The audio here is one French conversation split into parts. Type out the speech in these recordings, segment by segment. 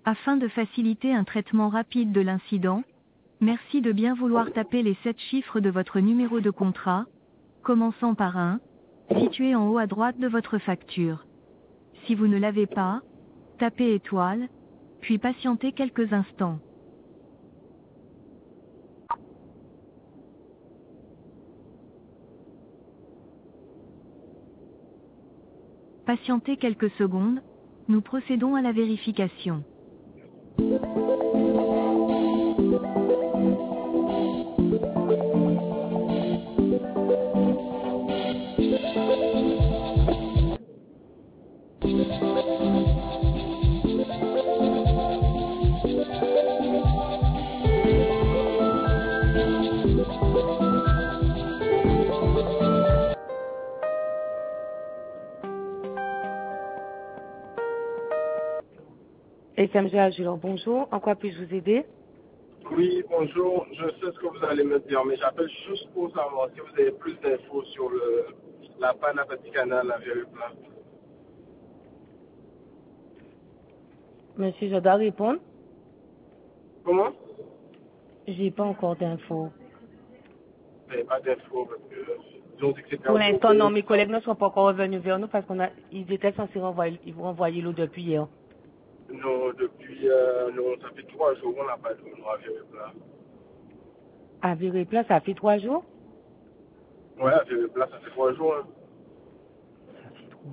Afin de faciliter un traitement rapide de l'incident, merci de bien vouloir taper les 7 chiffres de votre numéro de contrat, commençant par 1, situé en haut à droite de votre facture. Si vous ne l'avez pas, tapez étoile, puis patientez quelques instants. Patientez quelques secondes, nous procédons à la vérification. SMG Agilor, bonjour. En quoi puis-je vous aider? Oui, bonjour. Je sais ce que vous allez me dire, mais j'appelle juste pour savoir si vous avez plus d'infos sur la panne à Vaticanal, la Véripla. Monsieur, je dois répondre. Comment? J'ai pas encore d'infos. Vous n'avez pas d'infos parce que ils ont dit que c'était Pour en l'instant, non, cours. mes collègues ne sont pas encore revenus vers nous parce ils étaient censés ils vous renvoyer l'eau depuis hier. Non, depuis, non, ça fait 3 jours qu'on n'a pas d'eau, non, à Véripla. À Véripla, ça fait 3 jours? Ouais, à Véripla, ça fait 3 jours, hein. Ça fait trop.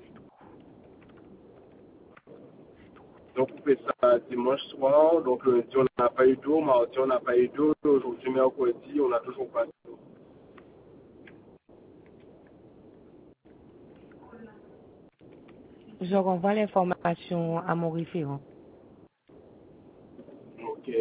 Donc, on fait ça dimanche soir, donc lundi, on n'a pas eu d'eau, mardi, on n'a pas eu d'eau, aujourd'hui, mercredi, on n'a toujours pas d'eau. Je renvoie l'information à mon référent. Ok.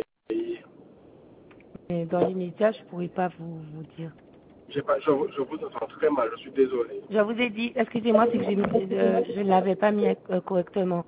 Mais dans l'immédiat, je pourrais pas vous dire. Je vous entends très mal, je suis désolé. Je vous ai dit, excusez-moi, c'est que je ne l'avais pas mis correctement.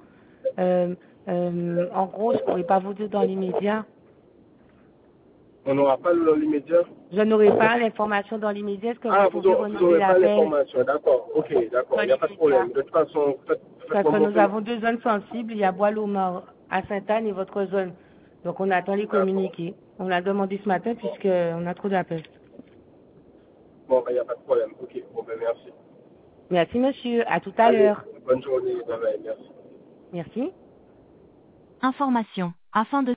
En gros, je pourrais pas vous dire dans l'immédiat. On n'aura pas l'immédiat. Je n'aurai pas l'information dans l'immédiat. Est-ce que Ah, vous pouvez vous renouveler n'aurez pas l'appel l'information, d'accord. Ok, d'accord, dans il n'y a pas de l'immédiat? problème. De toute façon, Parce faites-moi que nous monter. avons 2 zones sensibles. Il y a Bois-Lomar à Sainte-Anne et votre zone. Donc, on attend les D'accord. communiqués. On l'a demandé ce matin puisqu'on a trop d'appels. Bon, il n'y a pas de problème. Ok, bon, ben merci. Merci, monsieur. À tout à Allez, l'heure. bonne journée, bye bye, merci. Merci. Information. Afin de